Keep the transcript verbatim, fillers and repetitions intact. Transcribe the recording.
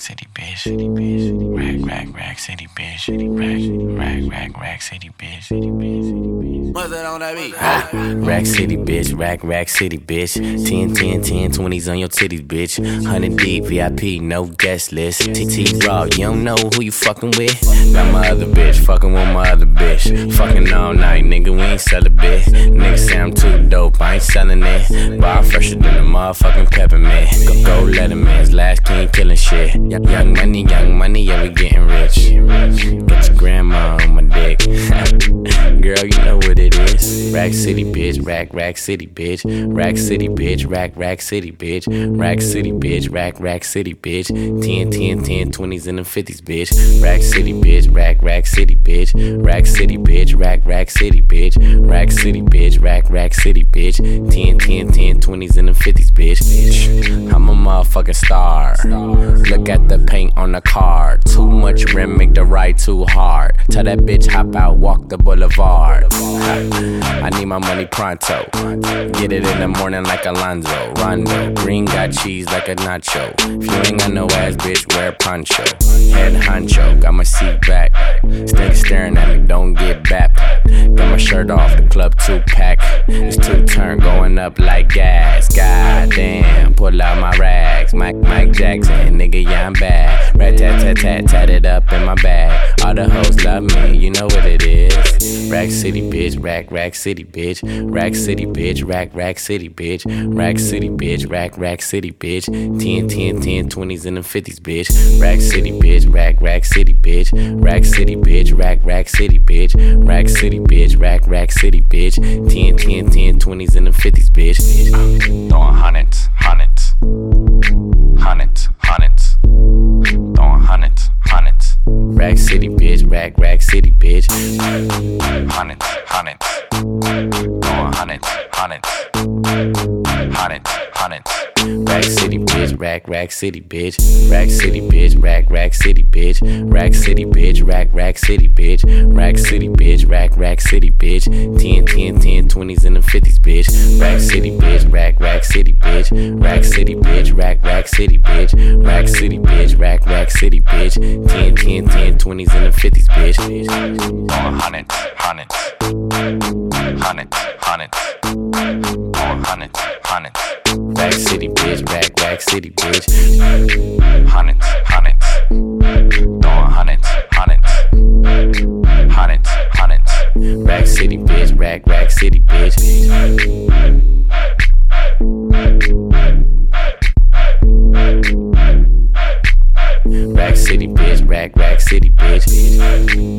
city, bitch. City, bitch. Rack, rack, rack, city, bitch. Rack, rack, rack, rack, city, bitch. City, bitch. City, bitch. What's that on that beat? Rack city, bitch. Rack, rack, city, bitch. ten, ten, ten, twenties on your titties, bitch. one hundred deep, V I P, no guest list. T T Raw, you don't know who you fucking with. Got my other bitch, fucking with my other bitch. Fucking all night, nigga, we ain't sell a bit. Nigga say I'm too dope, I ain't selling it. Bar fresher than a motherfucking peppermint. Go, go Letterman's last king killing shit. Young, young money, young money, yeah, we getting rich. Get your grandma on my dick. Girl, you know what it is. Rack city, bitch. Rack, rack city, bitch. Rack city, bitch. Rack, rack city, bitch. Rack city, bitch. Rack, rack city, bitch. ten, ten, ten, twenties and the fifties, bitch. Rack city, bitch. Rack, rack city, bitch. Rack city, bitch. Rack, rack city, bitch. Rack city, bitch. Rack, rack city, bitch. ten, ten, ten, twenties and the fifties, bitch. I'm a motherfucking star. Look at the paint on the car. Too much rim, make the ride too hard. Tell that bitch hop out, walk the boulevard. I need my money pronto. Get it in the morning like Alonzo. Rondo, green got cheese like a nacho. If you ain't got no ass, bitch, wear poncho. Head honcho, got my seat back. Snake staring at me, don't get back. Got my shirt off, the club two pack. It's two turn going up like gas. Goddamn, pull out my rags. Mike, Mike Jackson, nigga, yeah, I'm bad. Rat tat tat tat, tat it up in my bag. All the hoes love me, you know what it is. Rack city, bitch, rack, rack city, bitch. Rack city, bitch, rack, rack city, bitch. Rack city, bitch, rack, rack city, bitch. ten, ten, ten, twenties and the fifties, bitch. Rack city, bitch, rack, rack city, bitch. Rack city, bitch, rack, rack city, bitch. Rack city, bitch, rack, rack city, bitch. ten, ten, ten, twenties and the fifties, bitch. Throwing hundreds, hundreds. Hundreds, hundreds. Throwing hundreds, hundreds. Rack city, bitch, rack, rack city, bitch. Hundreds, hundreds. Throwing hundreds, hundreds. Hundreds, hundreds. Rack city, bitch, rack, rack city, bitch. Rack city, bitch, rack, rack city, bitch. Rack city, bitch, rack, rack city, bitch. Rack city, bitch, rack, rack city, bitch. ten, ten, ten, twenties and the fifties, bitch. Rack city, bitch, rack, rack city, bitch. Rack city, bitch, rack, rack city, bitch. Rack city, bitch, rack, rack city, bitch. ten, ten, ten, twenties and the fifties, bitch. Throwing hundreds, hundreds. Hundreds, hundreds. Throwing hundreds, hundreds. Rack city, bitch, rack, rack city, bitch. Hundreds, hundreds. Throwing hundreds, hundreds. Hundreds, hundreds. Rack city, bitch, rack, rack city, bitch. Rack city, bitch, rack, rack city, bitch.